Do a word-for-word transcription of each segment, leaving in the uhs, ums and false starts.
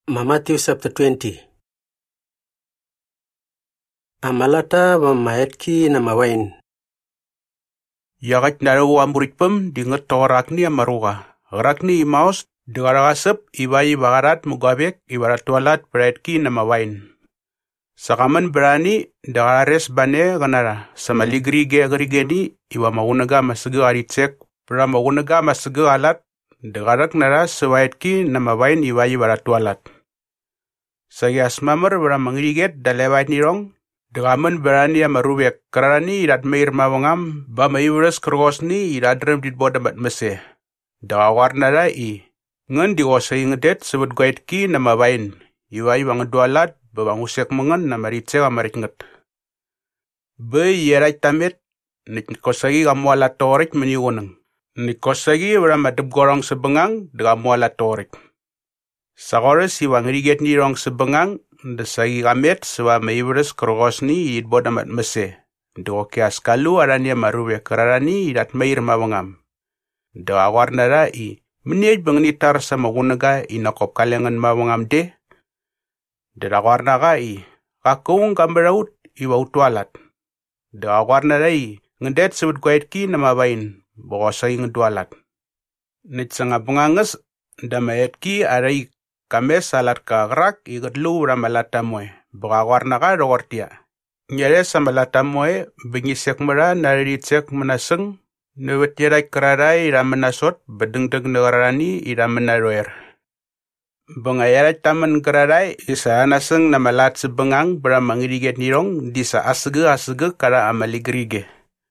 Matthew chapter twenty. Amalata wa maetki na mawain. Yagat na wa murikpem di ngetorak ni amaruga. Rak ni imaus di garasep ibai bagarat mugabek ibarat tualat beretki na mawain. Sakaman berani dagares bane ganara sama ligri ge gerige ni iwa maunaga masge aritsek pra maunaga masge alat dagarak nara sewaitki na mawain ibai barat tualat. Saya asmamar bara mangriget dalewait nirong Degaman berani amarubek karani irat meir mawangam ba mayuras krosni iradrem dit bodamat mese. Dawar nara i ngan digosay ngedet sebut goitki nama bain. Iwai wang dualat babang usek mengan nama ritse amarit nget. Be yerai tamit nikosagi gamuala torik meniwoneng. Nikosagi beramadep gorong sebengang degamuala torik. Sakores iwang riget nirong sebengang desagi gamet sewa maibres krogosni idbod amat mese. Do kias kalu arania maruwe kararani idat mair mawangam. Do awar nara i meniaj bangnitar sama gunaga inakop kalengan mawangam de. Do awar naga i kakung kamberaut iwa utualat. Do awar nara i ngedet sebut kuaitki nama bain bokosai ngedualat. Nitsanga penganges damaetki arai Kames salat ka gerak ikat lu ramalata moe. Bagawar naka rogortia. Nyere samalata moe bengisek mera nariritsek menaseng. Newet yerai kerarai ramenasot bedeng-deng negarani iramenaroer. Bengayarai taman kerarai isa anaseng namalat sebengang beramangiriget nirong disa asege-asege kara amaligerige.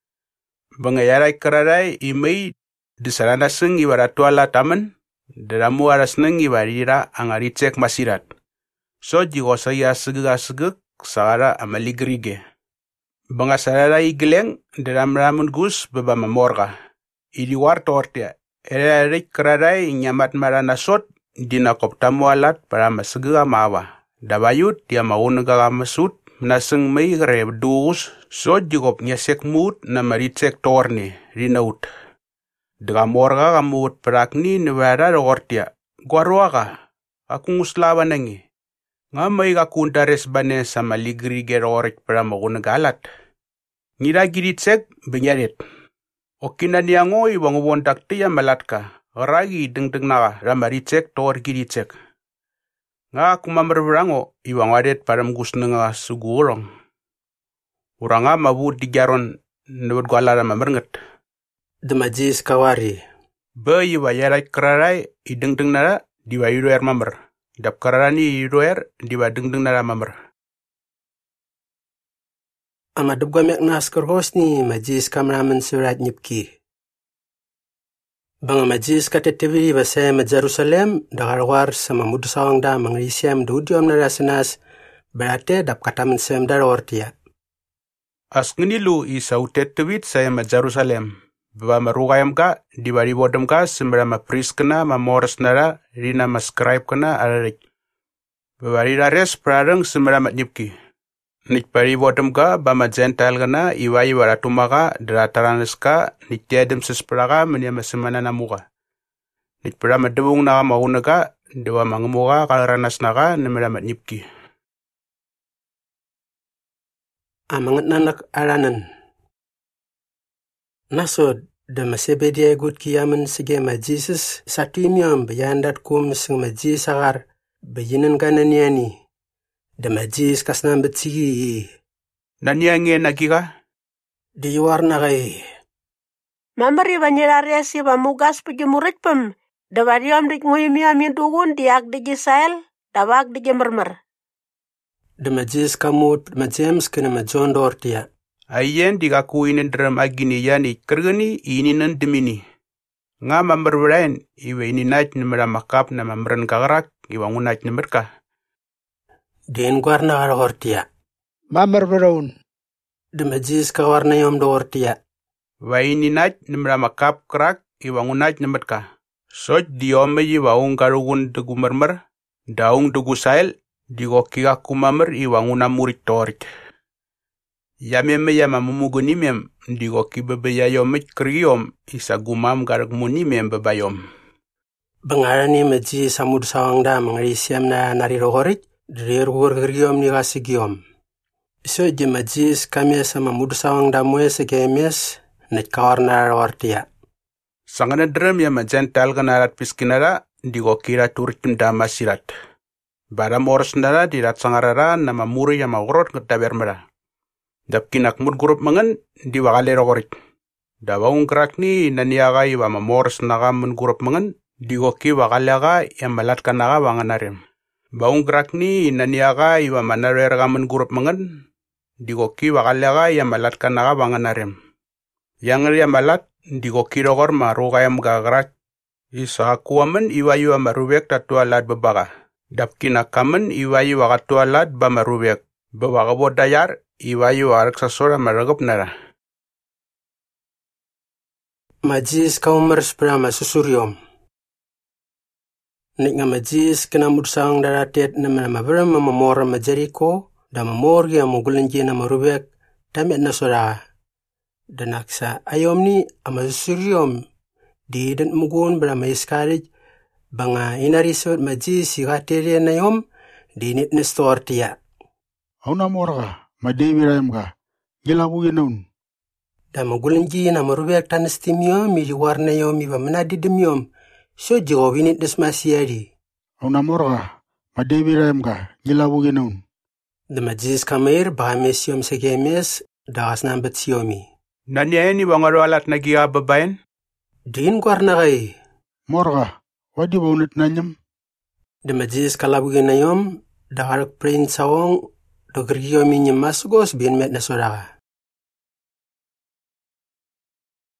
Bengayarai kerarai imei disa anaseng iwaratuala taman. Deramu aras neng ibarira angaritsek masirat. So jigo saya segeg-segeg sara amaligerige. Bangasarara igeleng deram ramun gus beba mamorga. Idiwar tortia. Ererik kerarai nyamat maranasot dinakop tamu alat para masegega mawa. Dabayut dia maunaga masut naseng mei greb dus so jigop nyesek mut na maritsek torne rinaut. Degamorga kamut perakni nevara rogortia. Guaruaga, aku nguslawa nangi. Ngamay kakuntares bane sama ligri gerorik para magunagalat. Ngira giritsek benyarit. Okina niyango ibang uwontak tiya malatka. Ragi deng-deng naga ramaritsek tor giritsek. Nga kumamreberango ibang wadet para mgus nga sugurong. Uranga mabut dijaron nebet gualara mamerenget. Demajis kawari. Be iwa yarai kerarai ideng-deng nara diwa yudoer mamer. Dap kerarani yudoer diwa deng-deng nara mamer. Amadub gamek naskar hosni majis kamraman surat nyipki. Banga majis katetevi basay ma Jerusalem dagarwar sama mudusawang da mangrisiam dudiom nara senas berate dap kataman sem dara ortia. As ngenilu isa utet tewit saya ma Jerusalem. Baba marugayam ka, di bari bodam ka, sembra ma pris kena, ma moras nara, rina ma scribe kena, ararik. Baba rira res prarang sembra ma nipki. Nik bari bodam ka, ba ma gental kena, iwai waratuma ka, darataranes ka, nik tiadem sespera ka, menia ma semana namuka. Nik pera ma debung na mauna ka, dewa mangamuka, kalaranas na ka, nemera ma nipki. Amangat nanak aranan. Nasod da masebedia gut kiyaman sige ma Jesus satimiam bayandat kum sing ma Jesus agar bayinan gananiani da ma Jesus kasnam betsigi naniange nagiga di warna gai mamari banyirare si bamugas pejemurit pem da bariam dik nguyimi amin dugun diak di Gisael da wag di gemermer da ma Jesus kamut ma James kena ma John dortia Ayen digakuinin dalam agini yani kergani ini nandemini. Nga mamberberain iwe ini naik nemera makap na mamberan kagarak iwa ngunait nemerka. Den guarna gara hortia. Mamberberaun. Demajis ka warna yom do hortia. Wa ini naik nemera makap kerak iwa ngunait nemerka. Soj diome iwa ungkarugun dugu mermer. Daung dugu sael digokiga kumamer iwa ngunamurit torik. Yameme yama mumuguni mem digo ki bebe yayom kriom isa gumam garag muni mem bebayom. Bangarani majis samud sawangda mangarisiam na narirohorit, drirgur geriom ni gasigiom. So je majis kami sama mud sawangda mue segemes, net kawar na rawartia. Sangana drum ya majan talganarat piskinara, digo kira turitim damasirat. Bara moros nara dirat sangarara nama muri ya magorot ngetabermera. Dapkinak mud grup mangan di wakale rogorit. Dawang krakni naniaga iwa mamoros naga mun grup mangan digo ki wakalaga yang malatkan naga wanganarim. Baung krakni naniaga iwa manareraga mun grup mangan digo ki wakalaga yang malatkan naga wanganarim. Yang ria malat digo ki rogor maruga yang gagrak. Isa kuaman iwa iwa marubek tatua lad bebaga. Dapkina kamen iwa iwa katua lad ba marubek. Bebaga bodayar iwa iwa arsasora maragop nara. Majis kaumers brama susuriom. Nik nga majis kena mudsang daratet na mamabra mamamora majariko da mamorgi amugulanji na marubek tamet na sora. Danaksa ayom ni amasusuriom di dan mugun brama iskarij banga inarisot majis igatere na yom di nit na stortia. Auna morga madewirayamga gilabu yenaun. Da magulanji na marubek tanistimiom mi warna yom iba manadidimiom so jigo winit desmasiari. Auna morga madewirayamga gilabu yenaun. Da majis kamir bahamesiom segemes dagas nambat siomi. Naniani bangaro alat nagiga babayan? Din kwarna kay. Morga wadi baunit nanyam. Da majis kalabu yenayom dagarak prin sawong dogriyomi nyemasugos bin met na soraga.